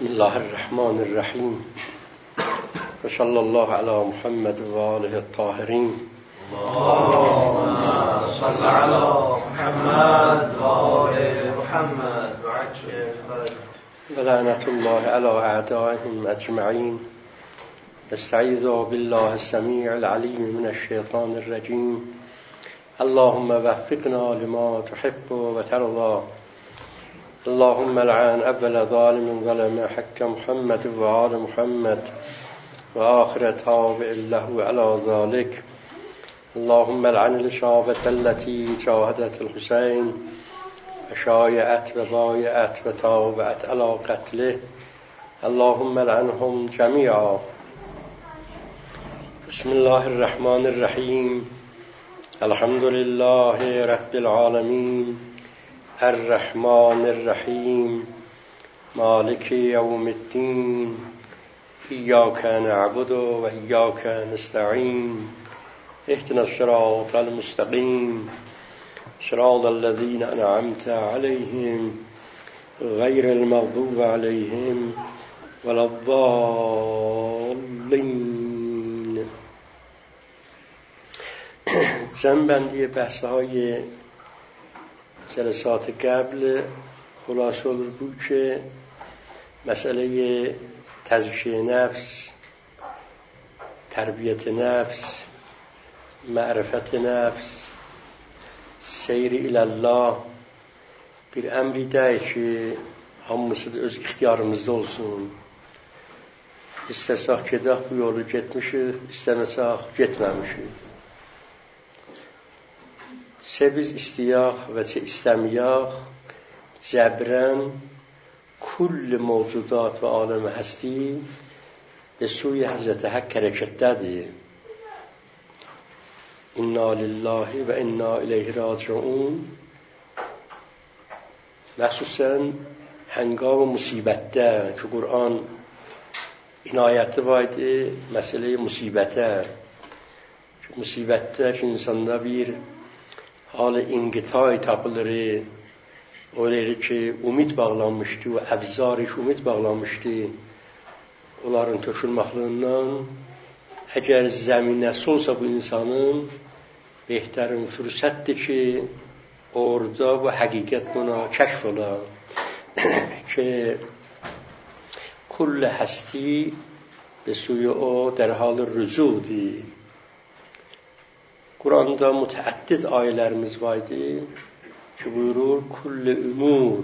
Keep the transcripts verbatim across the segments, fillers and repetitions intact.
بسم الله الرحمن الرحیم و صلی الله علی محمد و آله الطاهرین. اللهم صل علی محمد و آل محمد و عجل فرجهم و لعنت الله علی اعدائهم اجمعین. استعیذ بالله السمیع العلیم من الشیطان الرجیم. اللهم وفقنا لما تحب و ترضى. اللهم لعن اول ظالم ظلم حق محمد و آل محمد و آخر تابع له على ذلك. اللهم لعن الشافة التي جاهدت الحسين وشايعت وبايعت وتابعت على قتله. اللهم لعنهم جميعا. بسم الله الرحمن الرحیم. الحمد لله رب العالمين الرحمن الرحیم مالک یوم الدین. ایاک نعبد و ایاک نستعین. اهدنا الصراط المستقیم صراط الذین انعمت علیهم غیر المغضوب علیهم ولا الضالین. جمع‌بندی بحث‌های جلسات قبل خلاصه بود که مسئله تزکیه نفس، تربیت نفس، معرفت نفس، seyri ilallah bir emridir ki hamısı da öz ixtiyarımızda olsun. İstesək gedək bu yolu getmişik, istəməsək getməmişik. Çə biz istəyək və çə istəməyək, cəbrən kulli mövcudat və aləm həsti və suyu Həzrəti Haqq hərəkətdədir. İnna lillahi və inna ileyhi raciun. Məxsusən həngav musibətdə ki, Qur'an inayəti var idi məsələyə musibətə. Ki, musibətdə ki, insanda bir hal-ı inqitay tapılır. Öyle ki, umid bağlanmışdı və əbzar-ı umid bağlanmışdı. Onların tökülməxlığından əgər zəminəsi olsa bu insanın behtarin fürsətdir ki, orada bu həqiqət buna kəşf ola ki, kull həsti به سوی او در حال رجوعی. Kur'an'da müteaddit ayetlerimiz vardı ki buyurur kull umur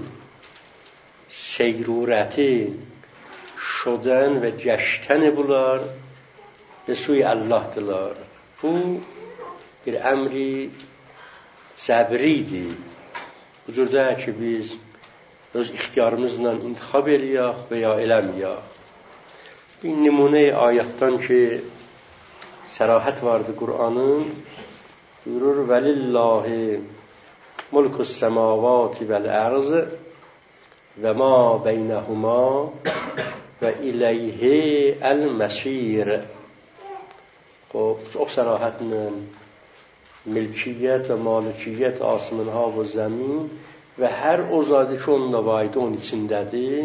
seyrureti şoden ve geçten bular به سوی Allah'dılar. Bu bir emri cəbriydi. Huzurda ki biz öz ixtiyarımızla intixab eləyək və ya eləməyək. Bir nümunə ayətdən ki sərahət vardı Qur'anın. Buyurur vəlillahi mulkus semavati vel arz və ma beynəhuma və iləyhi el-məsir. خب çok sarahatla mülkiyet ve malikiyet asmanha ve zemin ve her o zati ki onunla vaidi onun içindedir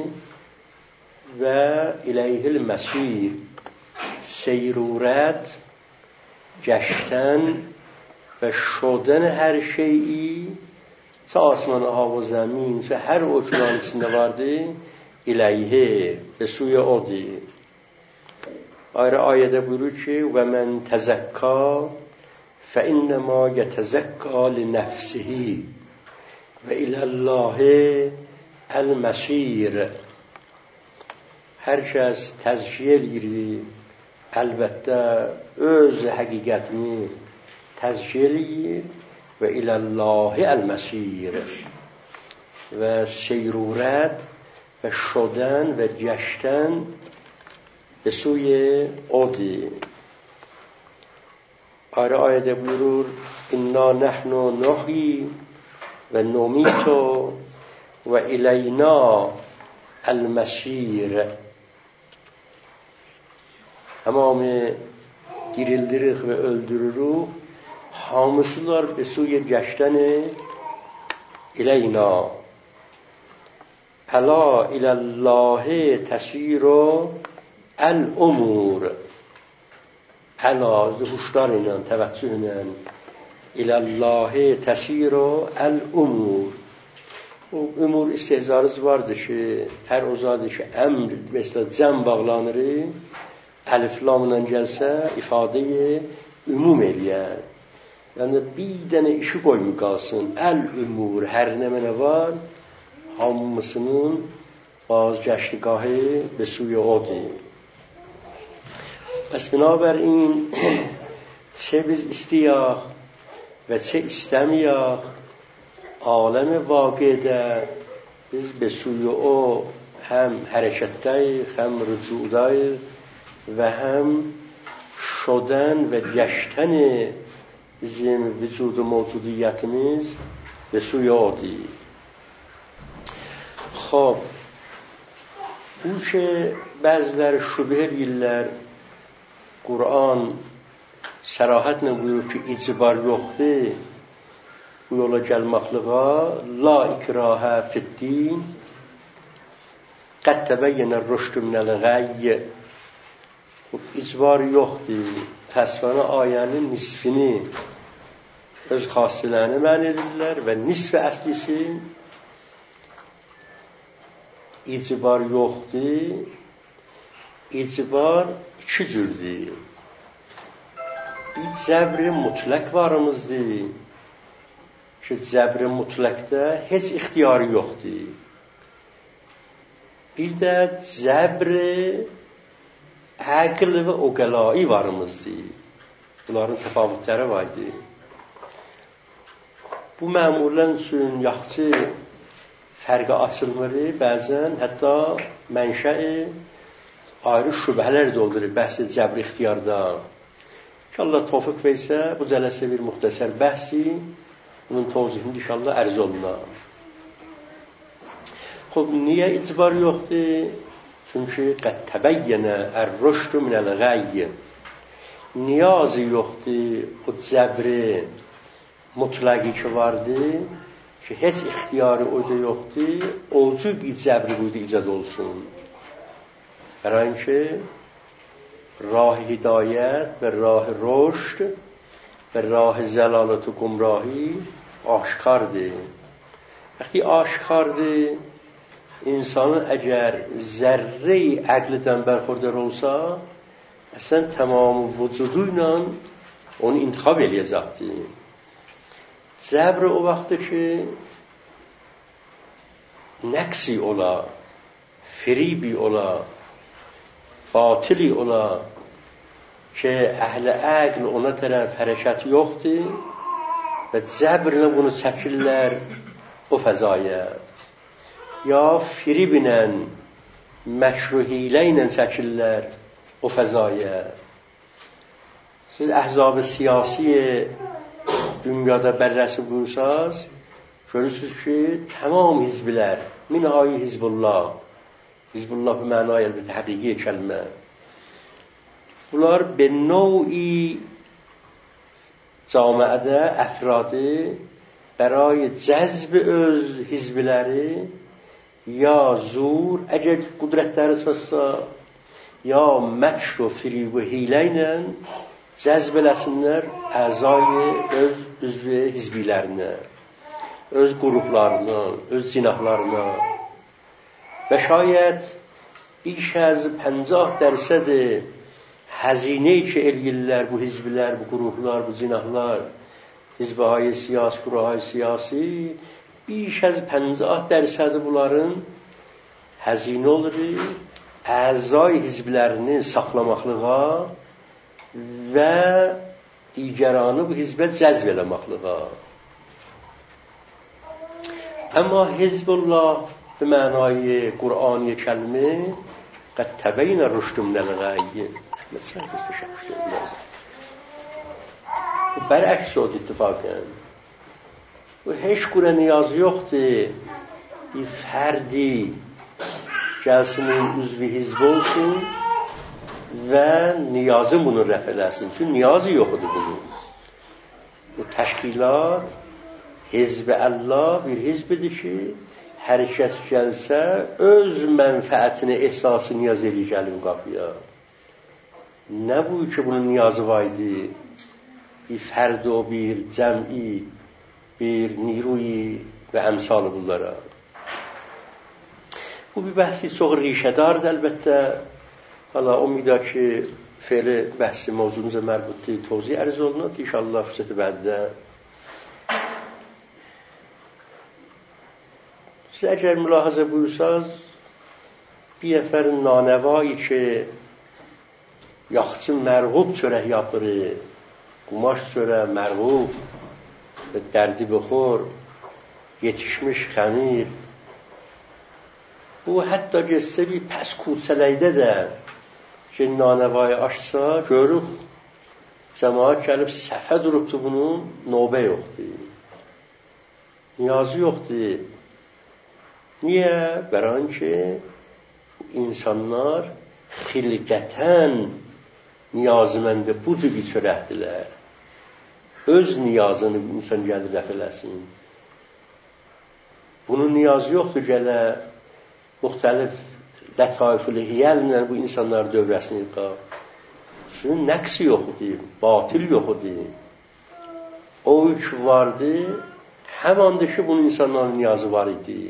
ve ileyhil mesir seyruret geçten ve şoden her şeyi ta asmanha ve zemin ve her o ki onun içinde vardır ileyhi ve suya odur. Ayrı ayette buyurur ki ve men tezekka fe innema yetezekka li nefsihi ve ilallahi el mesir. Herkes tezkiye edir, elbette öz həqiqətini tezkiye edir ve ilallahi el mesir. Ve seyrurət ve şodən ve geçdən به سوی عودی. آره آیه بورور انا نحن نحیی و نمیت و الینا المسیر. Tamam dirildirik ve öldürürük. Hamısılar به سوی گشتن الینا. الا الی الله تسیر الامور. الا هشدار اینان، توجه اینان. الی الله تسیر الامور. امور استهزار zvardışı, her ozadışı emr mesela cem bağlanırı, elif lamından gelse ifadeye ümum eləyər. Yani bir dənə işi qoymu qalsın. El umur, her ne mene var, hamısının bazgeçtigahı به سوی odur. Pes binaberin çe biz istiyaq ve çe istemiyaq, عالم واقعه biz به سوی او هم حرکت‌داییم، هم رجوع‌داییم و هم شدن و گشتن bizim vücudu mevcudiyetimiz به سوی اوست. خب bu ki bəziləri şübhə edirlər, Qur'an sərahətlə buyurur ki, icbar yoxdur bu yola gəlməkliğa, la ikrahə fiddin, qəd təbəyyənə rüşdü minəl qəy. İcbar yoxdur. Təsvənə ayənin nisfini öz xassələrini mən edirlər və nisf əslisi icbar yoxdur. İcbar iki cürdür. Bir cəbr-i mütləq varımızdır ki, cəbr-i mütləqdə heç ixtiyarı yoxdur. Bir də cəbr-i əql və uqəlai varımızdır. Bunların təfavütləri vardır. Bu məmurlar üçün yaxşı fərqə açılmır, bəzən hətta mənşəi ayrı şübhələr doldurur bəhs-i cəbr ixtiyarda. ki Allah tevfik versə bu cələsə bir muxtəsər bəhsi bunun tavzihində inşallah ərz olunar. Xub niyə icbar yoxdur? Çünki qəd təbəyyənə ər-rüşdü minəl-qəy. Niyazı yoxdur o cəbri mutləqi ki vardır ki heç ixtiyarı oyda yoxdur, olcu bir cəbri buydu icad olsun. Bərayın ki rah hidayət və rah rüşd və rah zəlalət و گمراهی aşkardır. Vəqti aşkardır, insanın əgər zərre-i əqlidən bərxordar olsa, əslən tamamı vücudu ilə onu intiqab eləyəcəkdir. Cəbr o vaxtdır ki, nəqsi ola, firibi ola, batili ola ki, əhl-i əql ona tərəf hərəkət yoxdur və cəbrlə bunu çəkirlər o fəzaya. Ya firiblə, məşruhilə ilə çəkirlər o fəzaya. Siz əhzab-ı siyasi dünyada bərrəsi buyursaz, görürsünüz ki, tamam hizblər, minhayı Hizbullah, Hizbullah bu mənaya elbette həqiqi kəlmə. Bunlar به نوعی جامعه افرادی برای جذب öz hizbləri ya zur, əgər qudrətləri çatsa, ya məkr و فریب و hilə ilə cəzb eləsinlər əzayı öz üzvü hizbilərinə, öz qruplarına, öz cinahlarına və şayət بیش از پنجاه درصد هزینه‌ای که eləyirlər bu hizblər, bu qruplar, bu cinahlar, hizbهای siyasi, qurulهای siyasi, بیش از پنجاه درصد bunların həzinə olur, əzay hizblərini saxlamaqlığa və digəranı bu hizbə cəzb eləməklığa. Amma Hizbullah به معنای قرآنی کلمه قد تبین الرشد من الغی مثلا استشهاد و برعکس شد اتفاقا و هیچ گونه نیاز yoxdur bir fərdi gəlsin üzvü hizb olsun və niyazı bunu rəf eləsin. Çünki niyazı yoxdur bunun. Bu təşkilat Hizb-i Allah bir hizbidir ki hər kəs gəlsə, öz mənfəətini, əsası niyaz eli gəlim qapıya. Nə bu ki, bunun niyazı var idi? Bir fərd o, bir cəm'i, bir niruyi və əmsalı bunlara. Bu bir bəhsi çox rişədardır əlbəttə. Hala o miqdar ki, feyli bəhsi mövzumuza mərbutdur, tozih ərz olunur. İnşallah fürsəti bəddə. Siz əgər mülahazə buyursaz, bir nəfər nanəvayı ki, yaxçı mərğub çörək yapırı, qumaş çörək mərğub, dərdi bixor, yetişmiş xəmir. Bu, hətta geçsə bir pəs kursələkdə də ki, nanəvayı açsa, görürük, cəmaat gəlib səfə durubdur bunun, növbə yoxdur. Niyazı yoxdur. Niyə? Bəran ki, insanlar xilqətən niyazıməndə bu cür bir çörəkdirlər. Öz niyazını insan gəlir rəf eləsin. Bunun niyazı yoxdur, gələ müxtəlif lətayfül hiyəllə bu insanlar dövrəsini yıqa. Şunun nəqsi yoxdur, batil yoxdur. O üç vardı, həmandır ki, bunun insanların niyazı var idi.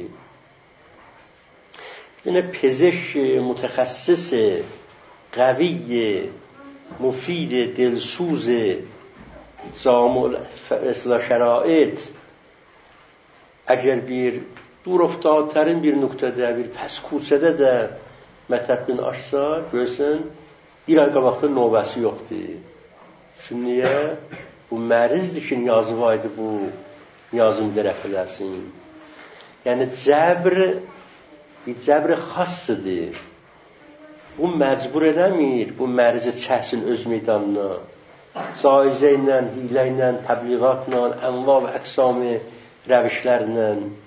Yine پزشک متخصص قوی مفید دلسوز جامع اصلاح شرایط اگر bir دور افتادترین bir nöqtədə, bir pəs kursədə də mətəbbin açsa, görsən, bir ay qabaqda növbəsi yoxdur. Çünki niyə? Bu mərizdir ki, niyazı var idi, bu niyazını dərəf eləsin. Yəni, cəbr bir cəbr xassıdır. Bu məcbur edəmir, bu mərizi çəhsin öz meydanına. Caizə ilə, hilə ilə, təbliğatla, ənva və əqsami rəvişlərlə.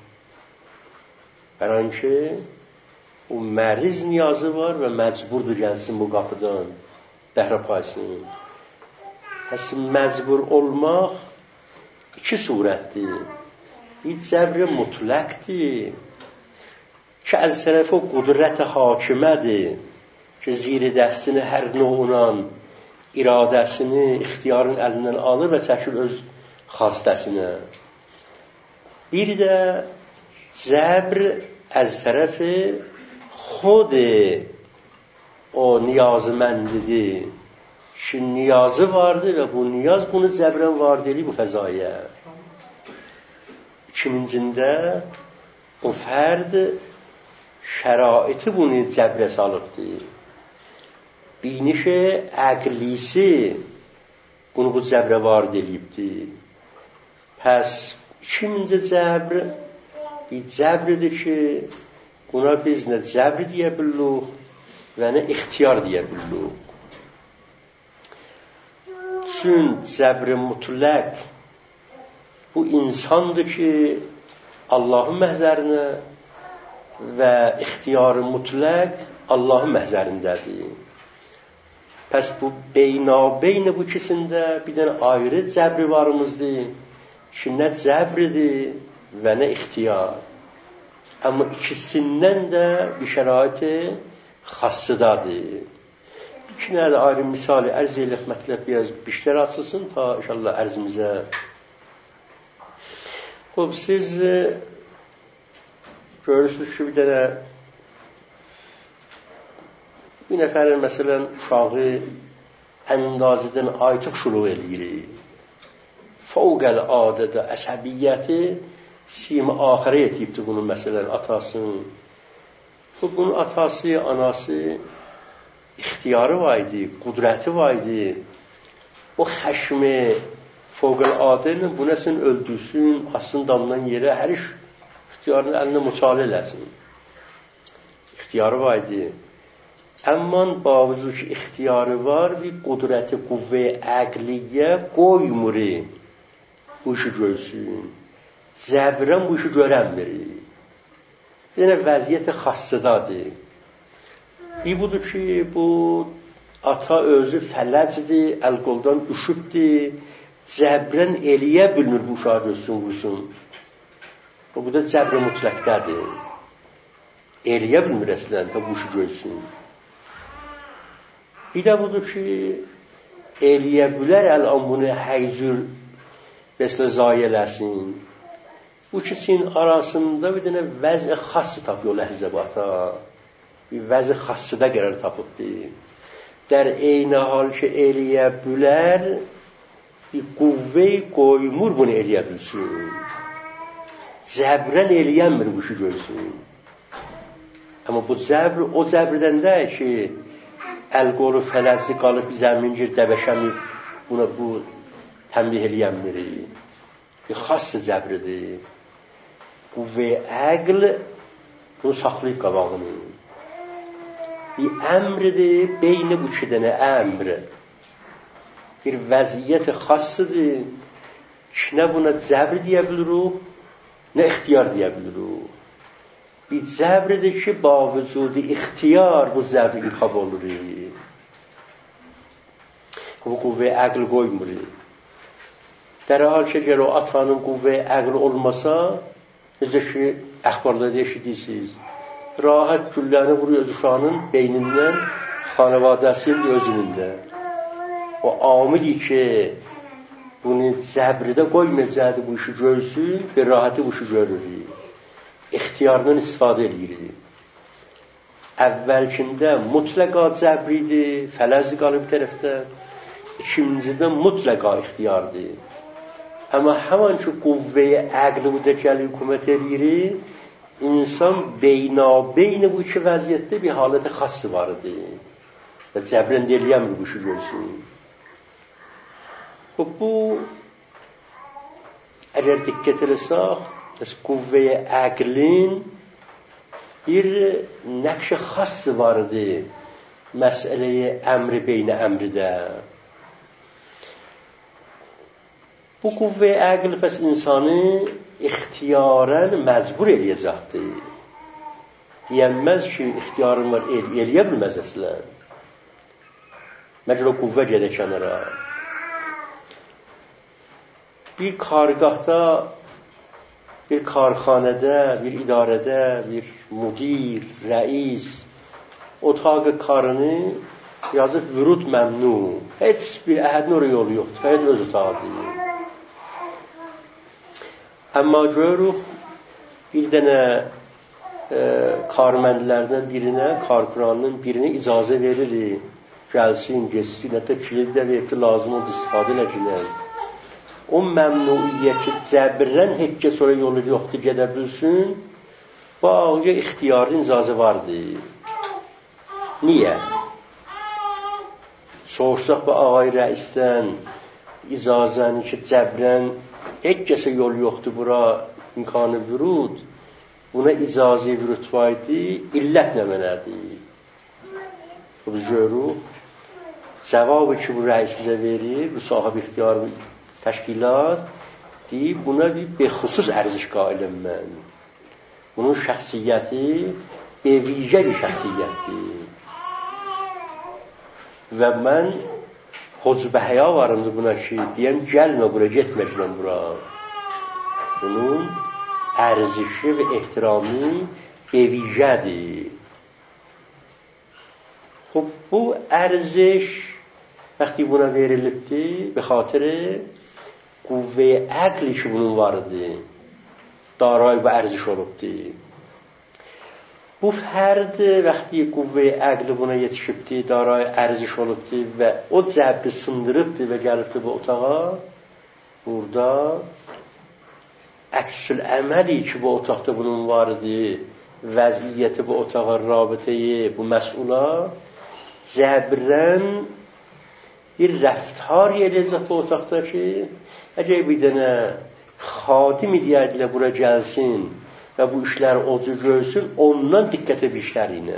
Bəran ki, o məriz niyazı var və məcburdur gəlsin bu qapıdan, bəhrə paysın. Həsin məcbur olmaq iki surətdir. Bir cəbr mütləqdir ki, az tərəf o qudrət hakimədir ki, ziri dəstini hər növündən iradəsini, ixtiyarın əlindən alır və çəkir öz xastəsinə. Bir də cəbr az tərəfi xod o niyazməndidir ki, niyazı vardır və bu niyaz bunu cəbrən vardır bu fəzaya. İkincində o fərd şəraiti bunu cəbrə salıbdır. Biniş əqlisi bunu bu cəbrə varid eləyibdir. Pəs ikinci cəbr bir cəbridir ki, buna biz nə cəbr deyə bilirik və nə ixtiyar deyə bilirik. Çün cəbr-i mütləq bu insandır ki, Allahın məhzərinə və ixtiyar-ı mütləq Allahın məhzərindədir. Pəs bu beynabeyn bu ikisində bir dənə ayrı cəbri varımızdır ki, nə cəbridir və nə ixtiyar. Amma ikisindən də bir şəraiti xassıdadır. İki nə də ayrı misali ərz elək mətləb biraz bişlər açılsın ta inşallah ərzimizə. Xob, siz görürsünüz ki, bir dənə bir nəfərin məsələn uşağı əndazədən aytıq şuluq eləyir. Fəvqəl adədə əsəbiyyəti sim axirə etibdir bunun məsələn atasının. Bu, bunun atası, anası ixtiyarı var idi, qudrəti var idi. O xəşmi fəvqəl adə ilə bu nəsin öldürsün, asın damdan yerə, hər iş ixtiyarını əlinə müçalə eləsin. İxtiyarı var idi. Amma bavuzu ki, ixtiyarı var, bir qudrəti, quvvə-i əqliyyə qoymur bu işi görsün. Zəbrən bu işi görənmir. Yenə vəziyyət xassıdadır. Bir budur ki, bu ata özü fələcdir, əl-qoldan düşübdir, zəbrən eləyə bilmir bu uşağı görsün, vursun. O bu da cəbr mütləqdədir. Eləyə bilmir əslən ta bu işi görsün. Bir də budur ki, eləyə bilər ələn bunu həycür mesela zayi eləsin. Bu ikisinin arasında bir dənə vəz-i xası tapıyor ləhzəbata. Bir vəz-i xasıda qərar tapıbdır. Dər eyni hal ki, eləyə bilər, bir quvvəy qoymur bunu eləyə bilsin. Cəbrən eləyənmir bu işi görsün. Amma bu cəbr, o cəbrdən də ki, əl-qolu fələzli qalıb zəmingir dəbəşəmir, buna bu tənbih eləyənmir. Bir xası cəbridir. Quvvəy əql bunu saxlayıb qabağını. Bir əmridir, beyni bu iki dənə əmr. Bir vəziyyət xassıdır ki, nə buna cəbr deyə bilirik, nə ixtiyar deyə bilirik. Bir cəbridir ki, ba vücudu ixtiyar bu cəbr ilhab olur. Bu quvvəy əql qoymur. Dər hal ki, gəl o atanın quvvəy əql olmasa, necə ki, əxbarlarda eşidirsiniz, rahat gülləni vuruyor uşağının beynindən, xanavadəsinin özünündə. O amili ki, bunu cəbridə qoymayacaqdı bu işi görsün, bir rahatı bu işi görür. İxtiyarından istifadə edir. Əvvəlkində mütləqa cəbridir, fələzli qalıb bir tərəfdə, ikincidə mütləqa ixtiyardır. Amma həman ki, quvvəyə əqli bu da gəlir, hükümət edir, insan beynabeyni bu iki vəziyyətdə bir halət xası vardır. Və cəbrən eləyəmir bu işi görsün. Bu, əgər diqqət eləsək, quvvəyə əqlin bir nəqş-i xası vardır məsələyə əmri beynə əmridə. Bu quvvəyə əql pəs insanı ixtiyarən məcbur eləyəcəkdir. Deyənməz ki, ixtiyarın var, el, eləyə bilməz əslən. Məgər o quvvə gedə kənara. Bir kargahda, bir karxanədə, bir idarədə, bir müdir, rəis, otağı karını yazıb vürud məmnu. Heç bir əhədin oraya yolu yoxdur, fəqət öz otağıdır. Amma görürük, bir dənə e, karməndlərdən birinə, karkuranın birinə icazə verir, gəlsin, geçsin, hətta kilidi də verdi, lazım oldu, istifadə edəcəklər. O məmnuiyyəti cəbrən heccə sonra yolu yoxdur, gedə bilsin, bu ağıya ixtiyarın icazə vardır. Niyə? Soğursaq bu ağay rəisdən icazəni ki, cəbrən heccəsə yol yoxdur, bura imkanı vürud, buna icazə vürud vaydı, illət nə mənədir? Biz görürük, cavabı ki, bu rəis bizə verir, bu sahib ixtiyar təşkilat, deyib, buna bir bexusus ərziş qailəm mən. Bunun şəxsiyyəti bevicə bir şəxsiyyətdir. Və mən hocbə həya varımdır buna ki, deyəm, gəlmə bura, getməklə bura. Bunun ərzişi və ehtiramı bevicədir. Xub, bu ərziş vəqti buna verilibdir, be xatırı quvvəyə əqli ki, bunun vardır. Daray bu ərziş olubdur. Bu fərd vəqti quvvəyə əqli buna yetişibdir, daray ərziş olubdur və o cəbri sındırıbdır və gəlibdir bu otağa. Burada əksül əməli ki, bu otaqda bunun vardır, vəziyyəti bu otağa, rabitəyi, bu məsula, cəbrən bir rəftar yerəcək bu otaqda ki, əgər bir dənə xadim idiyədilə bura gəlsin və bu işləri ocu görsün, ondan diqqətə bir işləri ilə.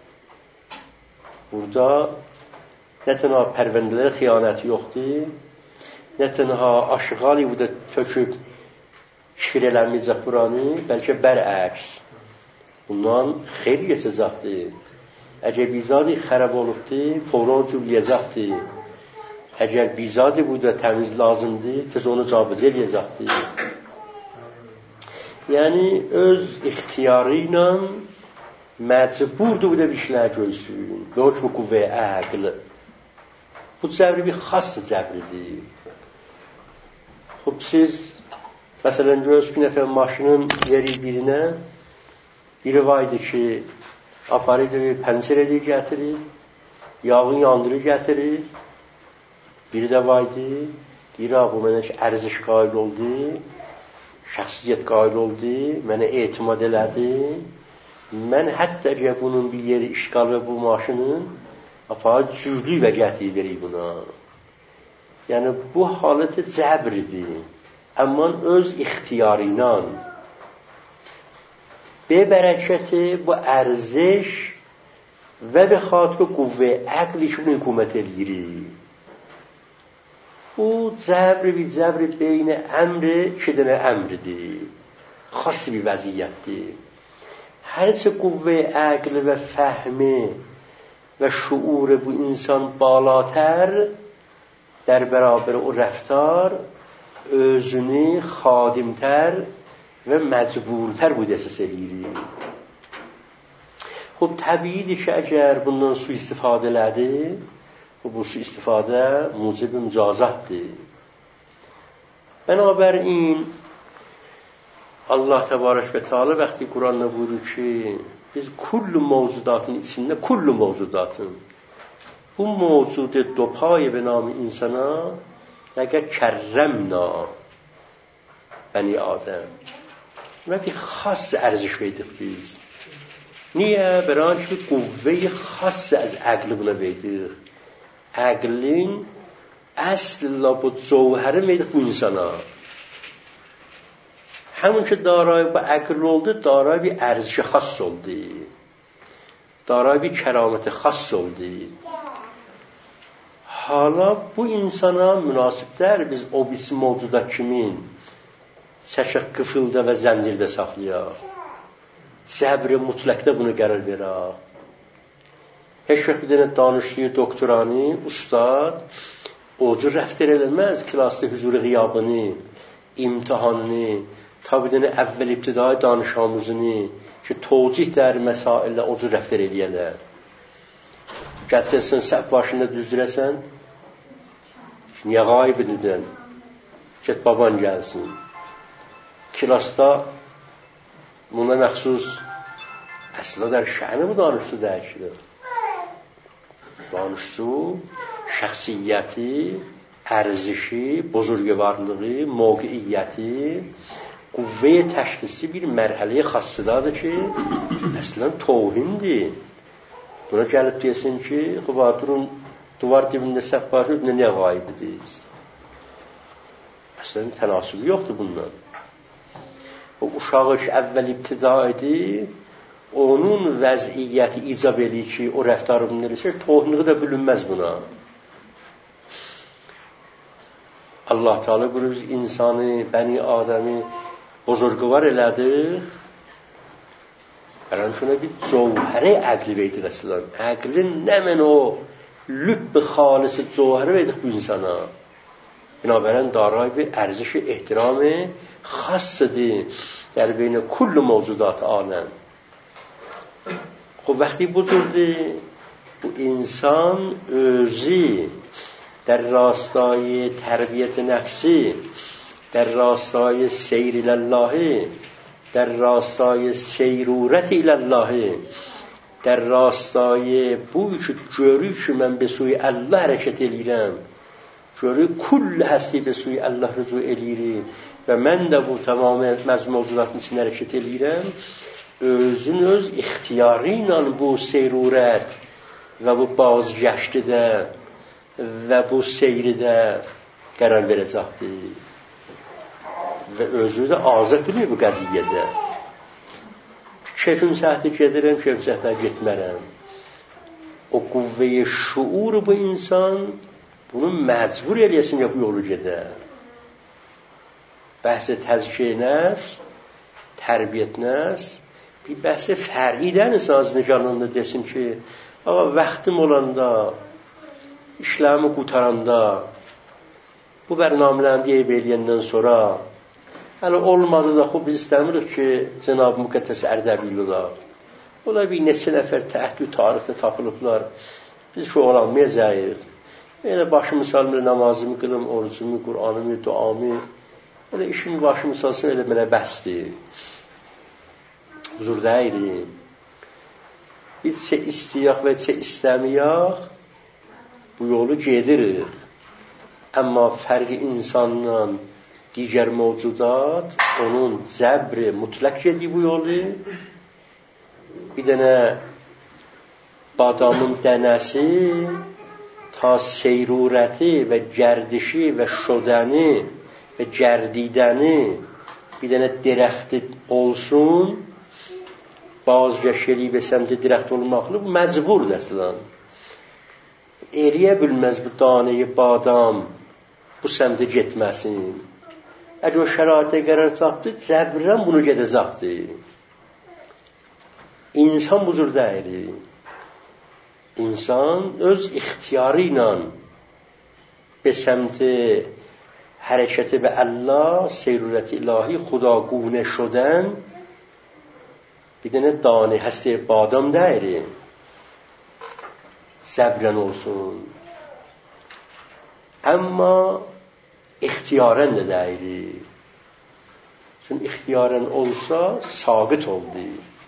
Burada nə tənha pərvəndələrə xiyonəti yoxdur, nə tənha aşıqali bu da töküb şifir eləməyəcək buranı, bəlkə bərəks. Bundan xeyr geçəcəkdir. Əgər bizadi xərəb olubdur, fovran cübləyəcəkdir. Əgər bizadi bu da təmiz lazımdır, tez onu cabız eləyəcəkdir. Yəni öz ixtiyarı ilə məcburdur bu da bir işlər görsün. Ve hükmü qüvvə əqli. Bu cəbri bir xas cəbridir. Xub siz məsələn görürsünüz bir nəfər maşının yeri birinə biri vaydı ki aparıydı bir pəncər edir gətirir, yağın yandırır gətirir. Biri də vaydı deyir bu mənə ki ərziş qail oldu, şəxsiyyət qail oldu, mənə etimad elədi. Mən hətta ki bunun bir yeri işgal və bu maşının aparı cürlü və gətirir verir buna. Yəni bu haləti cəbridir. Amma öz ixtiyarı ilə به برکت با ارزش و به خاطر قوه عقلشون حکومت الگیری او جبر بی جبر بین امر شدن امر دی خاص بی وضعیت دی هرچه قوه عقل و فهمه و شعور bu insan بالاتر در برابر او رفتار özünü خادمتر و مجبورتر بود احساس eləyir. خب طبیعیdir ki اگر bundan su istifadə elədi bu su istifadə mucib mücazatdır. Binaenaleyh Allah Tebarek ve Teala vaqti Kur'an'da buyurur ki biz kullu mevzudatın içinde kullu mevzudatın bu mevcud dو پای به نام insana اگر کرمنا بنی آدم و bir خاص ارزش verdik biz. Niye? برای اینکه قوه خاص از عقل buna verdik. Aqlin اصل bu cevheri verdik bu insana. همون که دارای با عقل oldu دارای bir ارزش خاص oldu. دارای bir keramet خاص oldu. Hala bu insana münasibdir biz o bizi mevcuda kimin çəkək qıfılda və zəncirdə saxlayaq. Səbri mutlaqda bunu qərar verək. Heç vaxt bir dənə danışdığı doktorani, ustad o cür rəftar eləməz klasda huzur qiyabını, imtihanını, tabi dənə əvvəl ibtidai danışamızını ki, tocih dər məsailə o cür rəftar eləyələr. Gətirəsən, səhv başında düzdürəsən, niyə qayb edildən? Get baban gəlsin. Kilasda buna məxsus əslində der şəni bu danışçı dəyişilir. Danışçı şəxsiyyəti, ərzişi, buzurgvarlığı, mövqeiyyəti, qüvvə təşxisi bir mərhələyə xassıdadır ki, əslən tohindir. Buna gəlib desin ki, durun duvar dibində səhv başır, niyə qayb edirsiniz? Əslən tənasübü yoxdur bundan. O uşaq əvvəl ibtida idi, onun vəziyyəti icab eləyir ki, o rəftarı bunlar isə tohunluğu da bilinməz buna. Allah Teala buyurur biz insanı, bəni Adəmi bozorgvar elədik. Bələn şuna bir cevhəri əqli verdik əslən. Əqlin nəmən o lübb-i xalisi cevhəri verdik bu insana. Binabərin daray bir ərziş ehtiramı xassıdır در بین کل موجودات عالم. خب وقتی بزرده bu insan özü در راستای تربیت نفسی در راستای سیر الله در راستای سیرورت الله در راستای bu görür ki mən به سوی الله hərəkət eləyirəm görür kull هستی به سوی الله rücu eləyir və mən də bu tamam mevzudatın içində hərəkət eləyirəm özün öz ixtiyarı ilə bu seyrurət və bu bazgəştidə və bu seyridə qərar verəcəkdir və özü də azad bilir bu qəziyyədə keyfim səhti gedirəm keyfim səhti getmərəm o qüvvəyə şuur bu insan bunu məcbur eləyəsin ya bu yolu gedə bəhs təzkiyə nəfs tərbiyyət nəfs bir bəhs fər'idən insan niganında desin ki ağa vaxtım olanda işlərimi qutaranda bu bərnamələri deyib eləyəndən sonra Hələ olmadı da, xub biz istəmirik ki, Cenab-ı Müqəddəs Ərdəbil olar. Ola bir neçə nəfər təhdü tarixdə tapılıblar. Biz şu olamayacağıq. Elə başımı salım, namazımı qılım, orucumu, Qur'anımı, duamı. Elə işimi başımı salsın, elə mənə bəsdir. Huzur deyirik. Biz çə istəyək və çə istəməyək, bu yolu gedirik. Amma fərqi insandan digər mövcudat, onun zəbri mütləq gedir bu yolu. Bir dənə badamın dənəsi ta seyrurəti və gərdişi və şodəni və gərdidəni bir dənə dirəxti olsun, bazgəş eləyib səmtə dirəxt olmaqlı, bu məcburdur əslən. Eriyə bilməz bu daneyi badam bu səmtə getməsin. Əgər o şəraitə qərar tapdı, zəbrən bunu gedəcəkdir. İnsan bu cür deyil. İnsan öz ixtiyarı ilə به سمت حرکت به الله سیرورت الهی خداگونه شدن بدون دانه هسته بادام دایره صبرن olsun ama ihtiyaren de dayri çünkü ihtiyaren olsa sabit oldu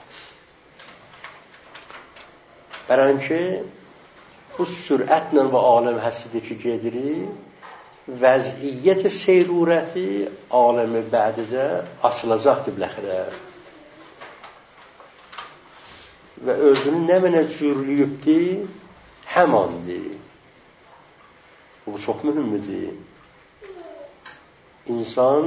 برانکه bu sürətlə və aləm həssidəki gedirik, vəziyyət seyrurəti aləmi bədidə açılacaqdır biləxirə. Və özünü nə mənə cürlüyübdir, həmandır. Bu çox mühümdür. İnsan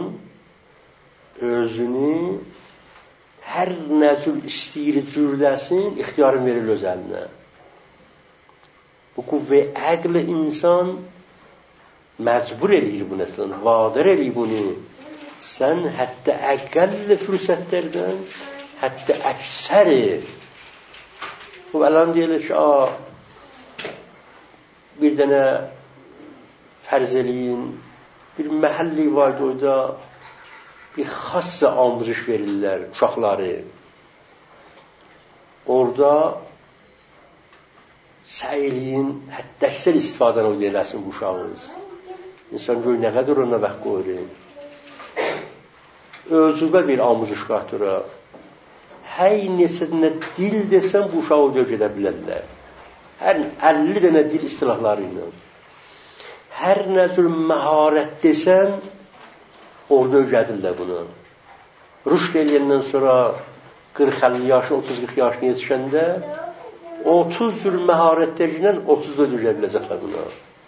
özünü hər nə cür istəyir cürdəsin, ixtiyarın verir öz əlinə. Bu qüvvə əql insan məcbur eləyir bunu əslən, vadir eləyir bunu. Sən hətta əqəll fürsətlərdən, hətta əksəri. Bu ələn deyilir ki, bir dənə fərz eləyin, bir məhəlli var orada, bir xassa amrış verirlər uşaqları. Orada səyiliyin hətta əksər istifadən o deyiləsin bu uşağınız. İnsan göy nə qədər ona bəq qoyur. Özübə bir amrış qatırır. Həy neçədinə dil desən bu uşağı ödəv gedə bilərlər. Hər əlli dənə dil istilahları ilə. Hər nə cür məharət desən orada öyrədirlər bunu. Rüşd eləyəndən sonra qırx əlli yaşın, otuz qırx yaşına yetişəndə otuz cür məharətlərlə otuz da öyrədə biləcəklər buna.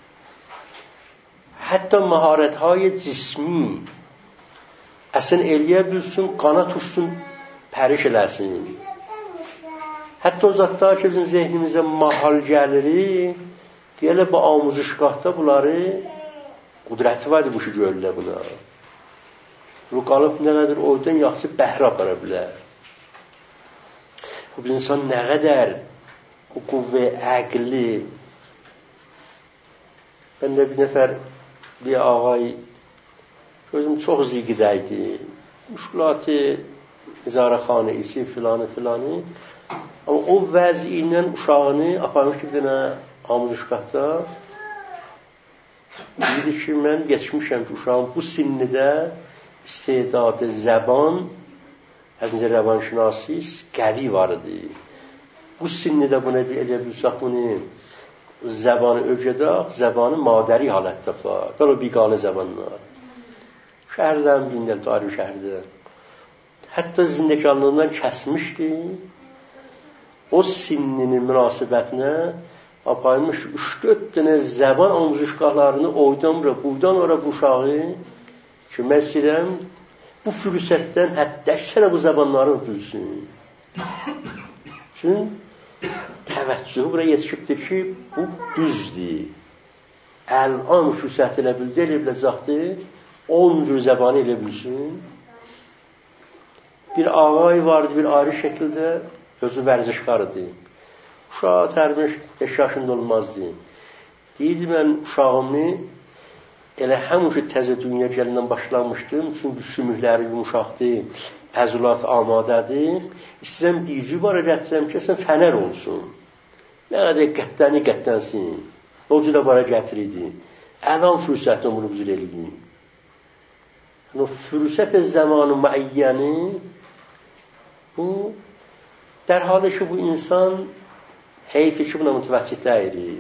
Hətta məharətهای cismi əsən eləyə bilsin, qana tursun, pəriş eləsin. Hətta o zatlar ki, bizim zehnimizə mahal gəlirik, deyələ bu amuzuşqahda bunları qudrəti vardır bu işi görürlər buna. Bu qalıb nə qədər oradan yaxşı bəhrə apara bilər. Bu insan nə qədər bu qüvvə əqli. Ben de bir nefer bir ağay gözüm çox ziqidəydi. Müşkülatı izarəxanə isi filanı filanı. Ama o vəzi ilə uşağını aparmış ki bir dənə amuzuşqahda dedi ki mən geçmişəm ki uşağın bu sinnidə istedadı zəban əzincə rəvanşinasi qəvi vardı. Bu sinnidə buna elə bilsək bunu zəbanı ögədək, zəbanı madəri halətdə var. Belə biqanə zəbanlar. Şəhərdən bindən tarih şəhərdə. Hətta zindəkanlığından kəsmişdi. O sinninin münasibətinə apaymış üç dörd dənə zəban amuzuşqahlarını oydan ora, buradan ora bu uşağı ki, məsələn, bu fürsətdən hətta əksərə bu zəbanları öpülsün. Çünki təvəccühü buraya yetişibdir ki, bu düzdür. Əl-an fürsət elə bildi, elə biləcəkdir, on cür zəbanı elə bilsin. Bir ağay vardı, bir ayrı şəkildə, özü vərzişkarıdır. Uşağı tərmiş beş yaşında olmazdı. Deyirdi, mən uşağımı elə həmişə təzə dünya gəlindən başlamışdım, çünki sümükləri yumuşaqdır, əzulat amadədir. İstəyirəm bircü bara gətirəm ki, sən fənər olsun. Nə qədər qəddəni qəddənsin. O cürə bara gətiridi. Əlan fürsətini bunu bizir eləyim. Yəni, fürsət-i zamanı müəyyəni bu, dərhalı ki, bu insan heyfi ki, buna mütəvəccih dəyirik.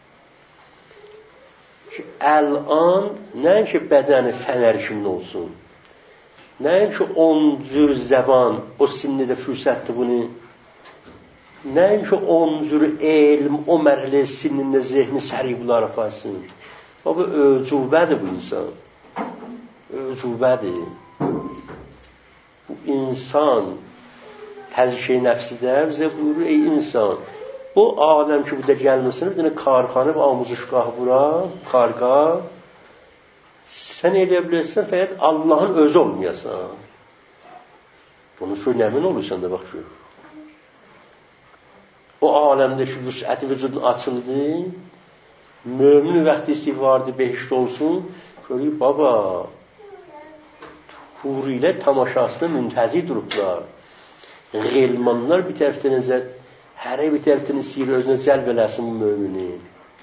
Ki, əl-an nəinki bədəni fənər kimin olsun, nəinki on cür zəban o sinnidə fürsətdir bunu, nəinki on cür elm o mərhələ sinnində zehni səri bunlar aparsın. O, bu öcübədir bu insan. Öcübədir. Bu insan təzkiyə nəfsidə bizə buyurur, ey insan, bu aləm ki, burada gəlməsin, bir dənə karxanı və amuzuşqah bura, karqa, sən elə bilirsən, fəqət Allahın özü olmayasan. Bunu söyle, əmin olursan da, bax ki. O aləmdə ki, vüsəti vücudun açıldı, mömin vəqti istivardı, behişt olsun, görüyor, baba, huri ilə tamaşasına müntəzi durublar. Qelmanlar bir tərəfdə nəzər, hərə bir tərəfdən istəyir özünə cəlb eləsin bu mümini.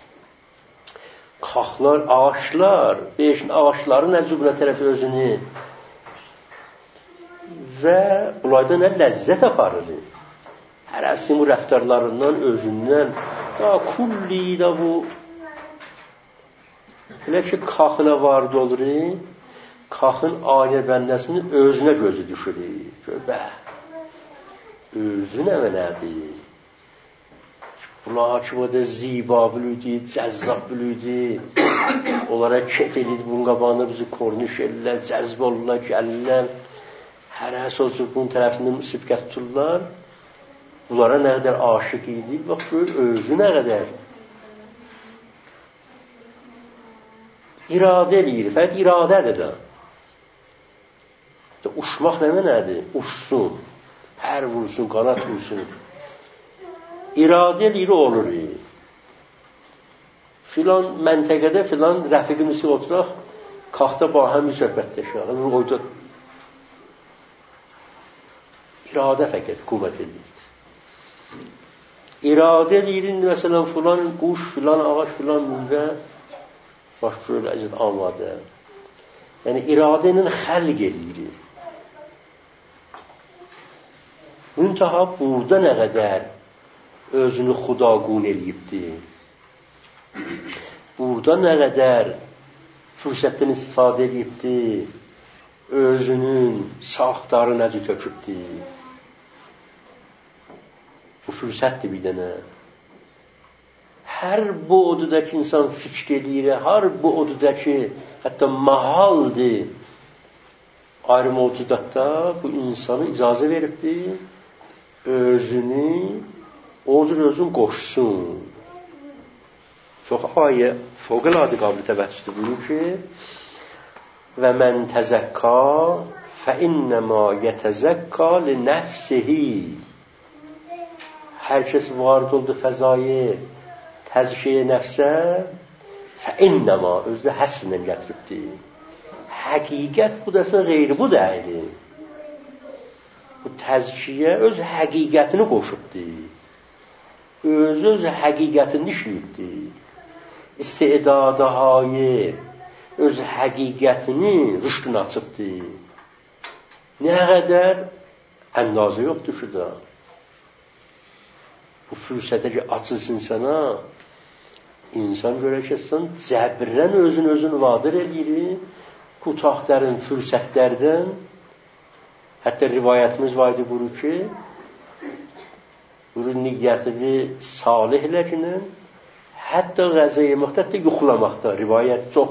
Qaxlar, ağaçlar, beşin ağaçların əcübünə tərəfi özünü və bulayda nə ləzzət aparır. Hərəsin bu rəftarlarından, özündən, da kulli da bu elə ki, qaxına vardı olur, qaxın aynə bəndəsinin özünə gözü düşür. Bə, özü nə mənadır? Bunlar ki, bu da ziba bülüdü, cəzzab bülüdü, onlara kef edildi, bunun qabağında bizi korniş edirlər, cəzb olurlar, gəlirlər, hərə sözü bunun tərəfindən müsibqət tuturlar, bunlara nə qədər aşıq idi, bax, gör, özü nə qədər iradə eləyir, fəqət iradədir da. Uçmaq nə mənədir? Uçsun, hər vursun, qanat vursun. İradə eləyir, olur. Filan məntəqədə, filan rəfiqimisi oturaq, qaxda bahəm bir söhbətləşək. Oyda iradə fəqət qüvvət edir. İradə eləyir, məsələn, filan quş, filan ağaç, filan müvə, başqa öyle əzət amadə. Yəni, iradə ilə xəlq eləyir. Müntaha burada nə qədər özünü xudagun eləyibdir. Burada nə qədər fürsətdən istifadə eləyibdir. Özünün saxtarı nəci tökübdir. Bu fürsətdir bir dənə. Hər bu odudakı insan fikr eləyir, hər bu odudakı hətta mahaldır. Ayrı mövcudatda bu insanı icazə veribdir. Özünü o cür özün qoşsun. Çox ayə fövqəladə qabili təvəccühdür. Buyurur ki, və mən təzəkka fə innəmə yətəzəkka li nəfsihi. Hər kəs varid oldu fəzayı təzkiyə nəfsə fə innəmə özdə həsrlə gətiribdir. Həqiqət bu dəsən qeyri bu dəyili. Bu təzkiyə öz həqiqətini qoşubdir. Öz öz həqiqətini işləyibdir. İstedadahayı öz həqiqətini rüşdünü açıbdır. Nə qədər əndazı yoxdur ki da. Bu fürsətə ki açılsın sənə, insan görəkəsən cəbrən özün özün vadir edir, qutaqların fürsətlərdən, hətta rivayətimiz var idi buru ki, buru niyyətini salihlərinin, hətta qəzə yeməkdə, hətta yuxulamaqda, rivayət çox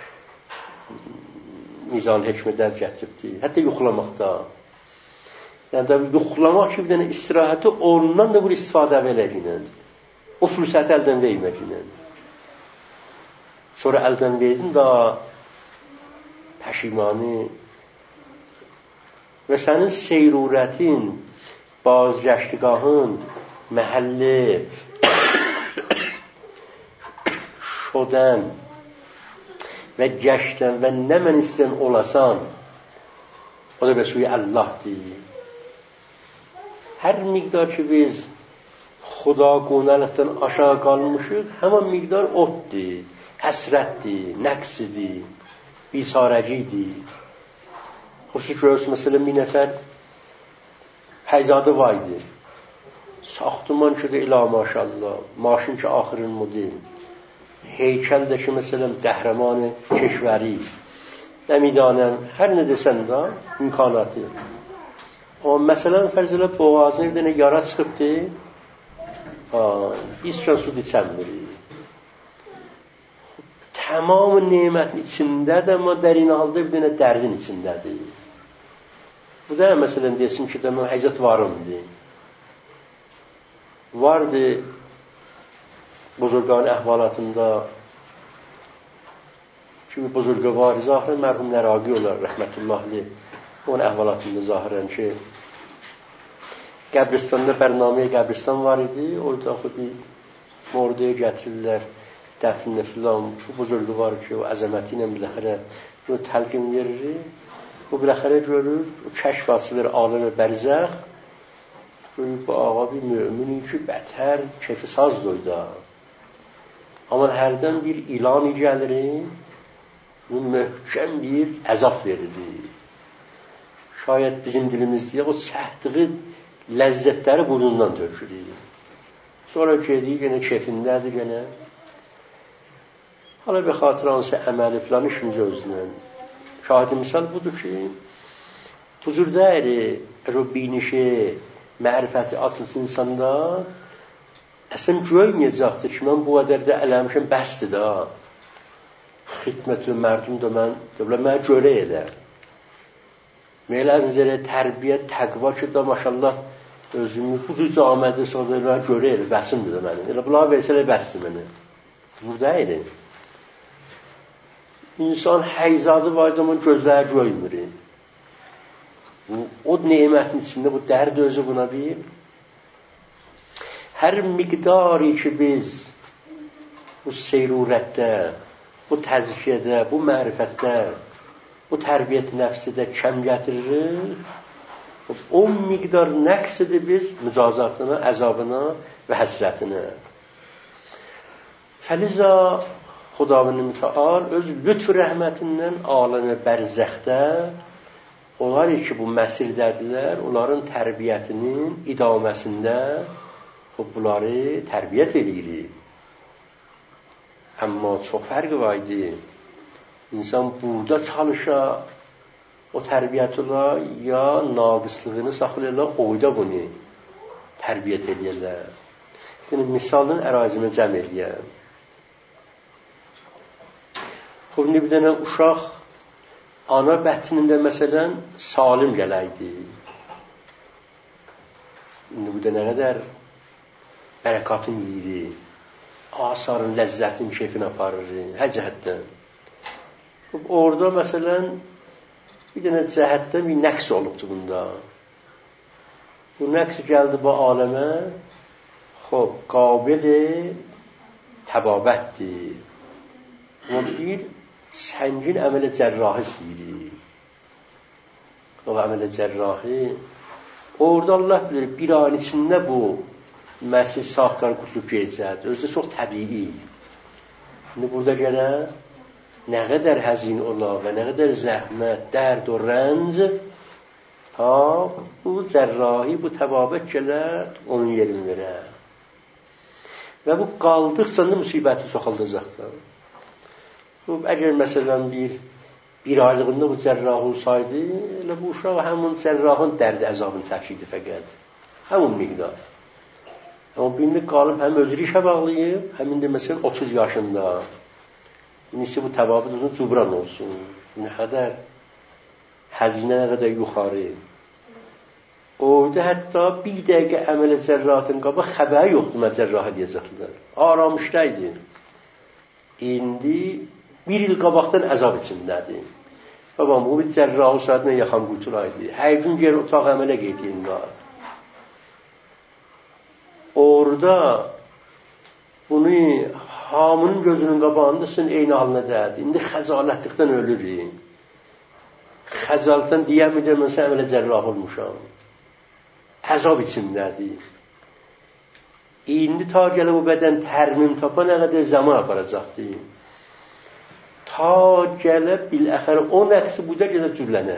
mizan həkmədən gətiribdir, hətta yuxulamaqda. Yəni da yuxulamaq ki, bir dənə istirahəti ondan da bir istifadə eləyinən, o fürsəti əldən verməklə. Sonra əldən verdin da pəşimani və sənin seyrurətin, bazgəştigahın, məhəlli, şodən və gəşdən və nə mən istəyən olasan, o da bəsuy Allah'dır. Hər miqdar ki biz Xuda qonəlikdən aşağı qalmışıq, həman miqdar oddir, həsrətdir, nəqsidir, bisarəcidir. Xüsusi görürsün, məsələn, bir nəfər Həyzadı vaydı. Saxtıman ki də ilah maşallah, maşın ki axırın model. Heykəl də ki, məsələn, qəhrəmanı keşvəri. Nəmidanəm, hər nə desən də, imkanatı. Amma məsələn, fərz elə boğazına bir dənə yara çıxıbdır, biz kən su içənmirik. Tamamı nemətin içindədir, amma dərin halda bir dənə dərdin içindədir. Bu da məsələn desin ki, də mən həzət varımdır. Vardı buzurgan əhvalatında ki, buzurga var, zahirən mərhum Nəraqi olar, rəhmətullahli. Onun əhvalatında zahirən ki, qəbristanda bərnaməyə qəbristan var idi, orada bir mordaya gətirirlər, dəfnə filan, bu buzurgu var ki, o əzəməti ilə biləxərə bunu təlqin verir. Bu biləxərə görür, o kəşf asılır, alır bərzəx, görür, bu ağa bir mümini ki, bətər, keyfi saz doyda. Amma hərdən bir ilan gəlir, möhkəm bir əzab verir. Şayət bizim dilimizdə o çəkdiği ləzzətləri burnundan tökülür. Sonra gedir, yenə keyfindədir, yenə. Hala bir xatır hansı əməli filan işimiz özündən. Şahidi misal budur ki, huzur dəyəri, rübbinişi, mərifəti atılsın insanda, əslən görməyəcəkdir ki, mən bu qədər də ələmişəm, bəsdir da. Xidmətü mərdum da mən, dəblə, mənə görə edə. Meylə əzinzərə tərbiyyət, təqva ki da, maşallah, özümü bu cür camədə sonra mənə görə edə, bəsimdir də mənim. Elə bunlar versələ bəsdir mənə. Huzur dəyəri. İnsan həyzadı var zaman gözləri görmür. O nemətin içində bu dərd özü buna bir. Hər miqdarı ki biz bu seyrurətdə, bu təzkiyədə, bu mərifətdə, bu tərbiyyət nəfsidə kəm gətiririk, o miqdar nəqs edir biz mücazatına, əzabına və həsrətinə. Fəliza Xudavənd mütəal öz lütf rəhmətindən aləmə bərzəxdə onlar ki bu məsirdədirlər, onların tərbiyyətinin idaməsində bunları tərbiyyət edirik. Amma çox fərqi var idi. İnsan burada çalışa o tərbiyyət olar, ya naqıslığını saxlayırlar, oyda bunu tərbiyyət edirlər. Yəni, misalın ərazimə cəm edirlər. Xub, bir dənə uşaq ana bətnində məsələn salim gələydi. İndi bu da nə qədər bərəkatın yeri, asarın, ləzzətin, keyfini aparır, hər cəhətdən. Orada məsələn bir dənə cəhətdən bir nəqs olubdur bunda. Bu nəqs gəldi bu aləmə, xob, qabil-i təbabətdir. Amma bir səngin əmələ cərrahi istəyirik. O əmələ cərrahi, orada Allah bilir, bir ayın içində bu məsəl sağdan qutluq geçəcək. Özü də çox təbii. İndi burada gələ nə qədər həzin ola və nə qədər zəhmət, dərd o rənc ta bu cərrahi, bu təbabət gələr, onun yerini verər. Və bu qaldıqca da müsibəti çoxaldacaqdır. Əgər məsələn bir bir aylığında bu cərrah olsaydı, elə bu uşaq həmin cərrahın dərdi əzabını çəkirdi fəqət. Həmin miqdar. Amma birində qalıb həm özü işə bağlayıb, həmin də məsələn otuz yaşında. İndisi bu təbabət olsun, cubran olsun. Nə qədər həzinə, nə qədər yuxarı. Orada hətta bir dəqiqə əmələ cərrahatın qaba xəbəri yoxdur, mən cərrahı deyəcəklər. Aramışdaydı. İndi bir il qabaqdan əzab içindədir. Babam, bu bir cərrahı saatlə yaxan qurtulaydı. Hər gün yer otaq əmələ qeytiyin var. Orada bunu hamının gözünün qabağında sən eyni halına dəyədi. İndi xəcalətlikdən ölürük. Xəcalətdən deyəməyəcəm, mən sən əmələ cərrah olmuşam. Əzab içindədir. İndi ta gələ bu bədən tərmim tapa nə qədər zaman aparacaqdır. Ta gələ biləxərə o nəqsi bu da gələ cürlənə.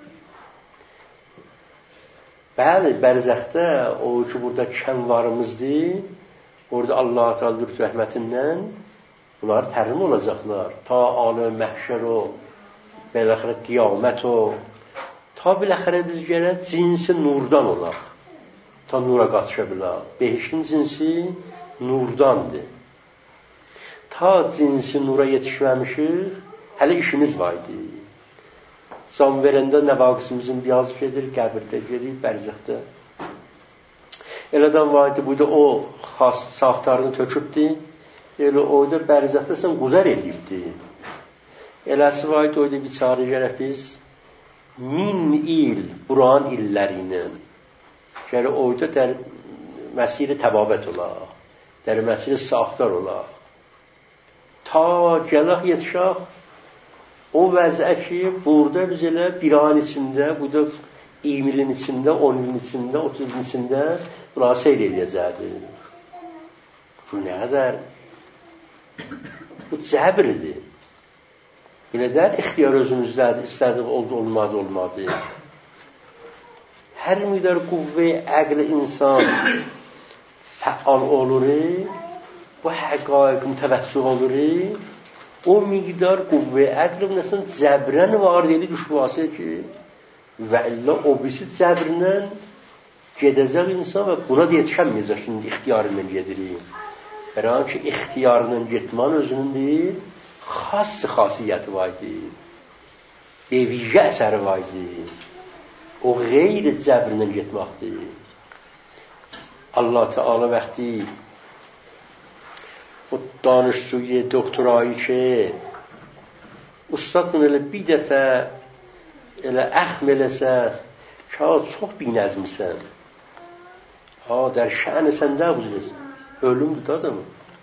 Bəli, bərzəxdə o ki, burada kənvarımızdır, orada Allah-u Teala lütf rəhmətindən bunlar tərim olacaqlar. Ta aləm məhşər o, biləxərə qiyamət o, ta biləxərə biz gələ cinsi nurdan olaq. Ta nura qatışa bilər. Behiştin cinsi nurdandır. Ta cinsi nura yetişməmişik, hələ işimiz var idi. Can verəndə nəvaqsimizin biyaz gedir, qəbirdə gedir, bərzəxdə. Elədən var idi, buyda o xas saxtarını tökübdi, elə oyda bərzəxdə sən quzar edibdi. Eləsi var idi, oyda biçarə gərək biz min il, Quran illəri gələ oyda dər məsiri təbabət olaq, dər məsiri saxtar olaq. Ta gələk yetişək, o vəzə ki, burada biz elə bir an içində, burada iyirmi ilin içində, on ilin içində, otuz ilin içində buna seyr edəcəkdir. Bu nə qədər? Bu cəbirdir. Belədən ixtiyar özümüzdədir, istədik oldu, olmadı, olmadı. Hər miqdar quvve əql insan fəal olur, bu həqaiq mütəvəccüh olur, o miqdar quvve əql nəsən cəbrən var deyil düşvası ki, və illə o birisi cəbrlə gedəcək insan və buna da yetişəməyəcək şimdi ixtiyarından gedirik. Bəran ki, ixtiyarından getman özünün deyil, xas xasiyyəti var deyil, bevicə əsəri var deyil. O qeyri cəbrlə getməkdir. Allah Teala vaxtı o danışçuyu, doktorayı ki, ustadın elə bir dəfə elə əxm eləsə, ki, çox binəzmisən. Ha, der şəni səndə buzuruz. Ölümdür da adamı.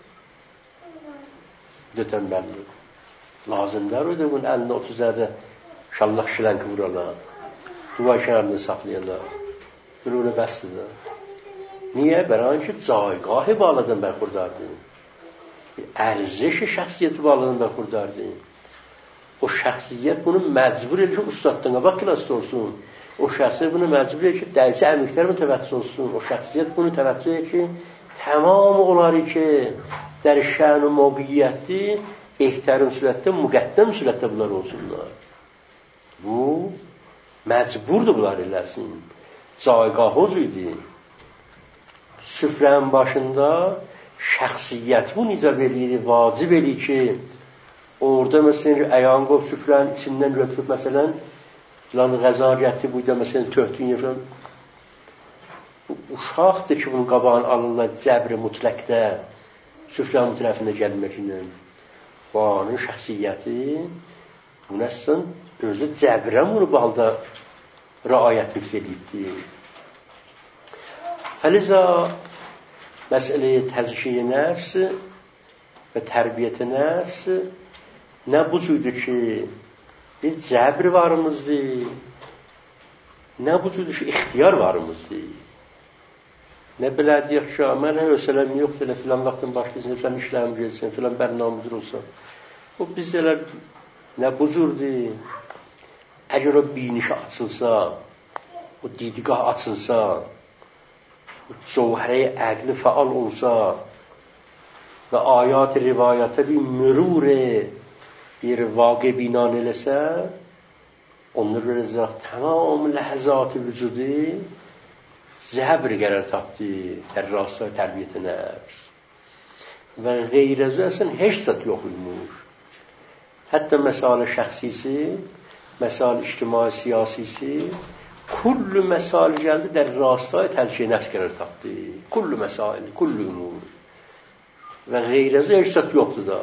Dötən bəlli. Lazımdır o da bunun əlində otuz zərdə şallaq şilənki vuralar. Duvar kənarında saxlayırlar. Bunu bəsdir. Niyə? Bəran ki, caygahı bağladan bərxurdardır. Ərziş şəxsiyyəti bağladan bərxurdardır. O şəxsiyyət bunu məcbur edir ki, ustaddan qabaq klasda olsun. O şəxsiyyət bunu məcbur edir ki, dərsi əməklər mütəvəccüh olsun. O şəxsiyyət bunu təvəccüh edir ki, tamam oları ki, در شأن و موقعیتی بهترین صورتdə, müqəddəm surətdə bunlar olsunlar. Bu məcburdur bunlar eləsin. Caygah idi. Süfrənin başında şəxsiyyət bunu icab edir, vacib edir ki, orada məsələn əyan qov süfrənin içindən götürüb məsələn filan qəza gətirib burada məsələn töhdün yefən bu uşaqdır ki, bunun qabağını alırlar cəbri mütləqdə süfrənin tərəfində gəlməklə. Bu anın şəxsiyyəti bu nəsən özü cəbrən bunu balda rəayət hifz edibdir. Fəliza məsələyə təzkiyə nəfs və tərbiyyət nəfs nə bu cürdür ki, biz cəbr varımızdır, nə bu cürdür ki, ixtiyar varımızdır. Nə bilədiyək ki, mən hövsələm yoxdur, elə filan vaxtın başlayısın, filan işlərim gelsin, filan bərnamızdır olsa. O biz elə nə bu cürdür, əgər o binişi açılsa, o didiqah açılsa, cevhre əqli faal olsa və ayat-ı rivayətə bir mürur bir vaqe binan eləsə, onlar rəzaq tamam ləhzat-ı vücudu zəbr qərar tapdı در راستای تربیت نفس və qeyrəzə əsən heç zat yox imiş. Hətta məsələ şəxsisi, məsələ ictimai siyasisi, kullu məsəl gəldi در راستای تزکیه نفس qərar tapdı. Kullu məsəl, kullu umur. Və qeyrəzə heç zat yoxdur da.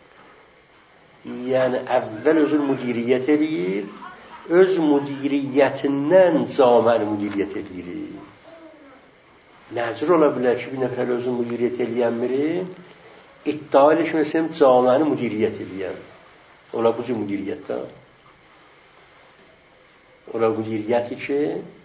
Yəni əvvəl özün müdiriyyət edir, öz müdiriyyətindən caməni müdiriyyət edir. Nəcür ola bilər ki, bir nəfər özün müdiriyyət eləyən biri, iddiayla mesela camianı müdiriyyət edən. Ola bu cür müdiriyyətdə. Ola müdiriyyəti ki,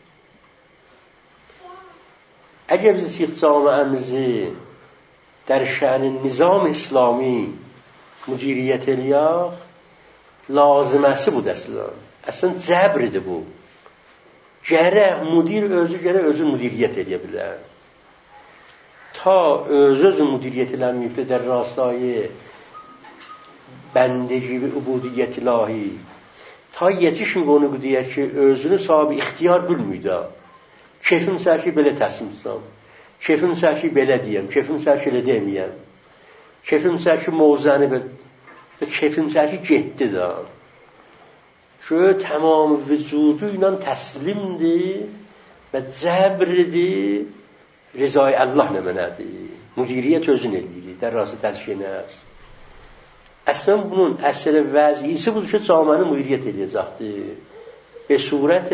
əgər biz camiəmizi در شأن نظام اسلامی مدیریت eləyək, laziməsi budur əslən. Əslən cəbridir bu. Gərək müdir özü gərək özü müdiriyyət eləyə bilər. Ta öz özü müdiriyyət eləməyibdir در راستای بندگی و عبودیت ilahi. Ta yetişmir onu deyər ki, özünü sahibi ixtiyar bilməydə. Keyfim sərki belə təslim etsəm. Keyfim sərki belə deyəm. Keyfim sərki elə deməyəm. Keyfim sərki mövzəni belə. Keyfim sərki getdi də. Şöyle tamam vücudu ilə təslimdir və cəbridir. Rizai Allah nə mənədir. Müdiriyyət özün eləyir. Dərrası təzkiyə nəfs. Əslən bunun əsəri vəziyisi budur ki, camiəni müdiriyyət eləyəcəkdir. Ve surət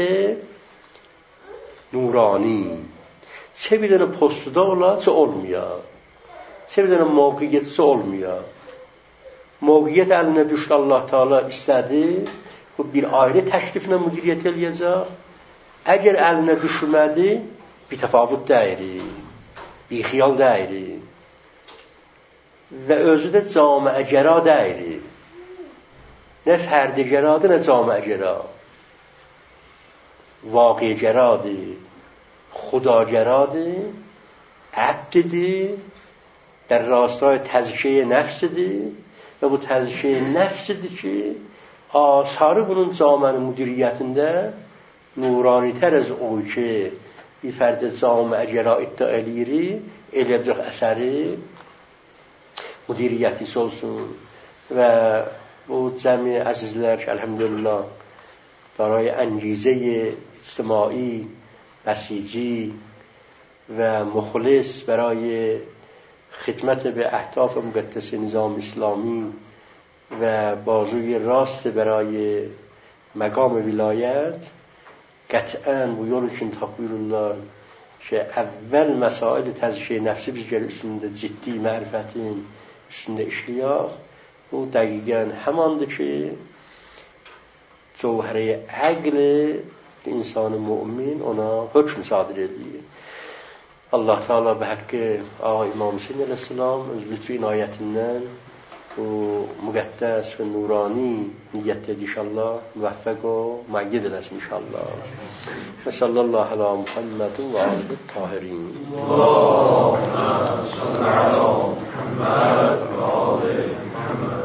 nurani. Çe bir dənə postuda ola, çe olmuyor. Çe bir dənə mövqiyyət, çe olmuyor. Mövqiyyət əlinə düşdü, Allah Teala istədi. Bu bir ayrı təkliflə müdiriyyət eləyəcək. Əgər əlinə düşmədi, bir təfavut dəyiri. Bir xiyal dəyiri. Və özü də camiə gəra dəyiri. Nə fərdi gəradır, nə camiə gəra. Vaqi gəradır. خداگراdır, عبدdir, در راستای تزکیه نفسdir və bu təzkiyə nəfsidir ki, asarı bunun camiənin müdiriyyətində nuranitər az o ki, bir fərdə camiə gəra iddia eləyiri, eləyəcək əsəri müdiriyyətisi olsun. Və bu cəmi əzizlər ki, elhamdülillah, برای انگیزه اجتماعی بسیجی و مخلص برای خدمت به اهداف مقدس نظام اسلامی و بازوی راست برای مقام ولایت قطعاً bu yol için takbirullah ki evvel mesail tezkiye nefsi biz gəlir üstündə ciddi mərifətin üstündə işləyək. Bu dəqiqən həmandır ki cevheri əqli insanı mümin ona hükm sadir edir. Allah Teala به حق آقای امام حسین علیه السلام از لطف عنایetinden bu müqəddəs və nurani niyyət edir inşallah müvəffəq o müəyyid eləsin inşallah. Və sallallahu ala Muhammedin və alihi tahirin. Allahümme salli ala Muhammed və alihi Muhammed.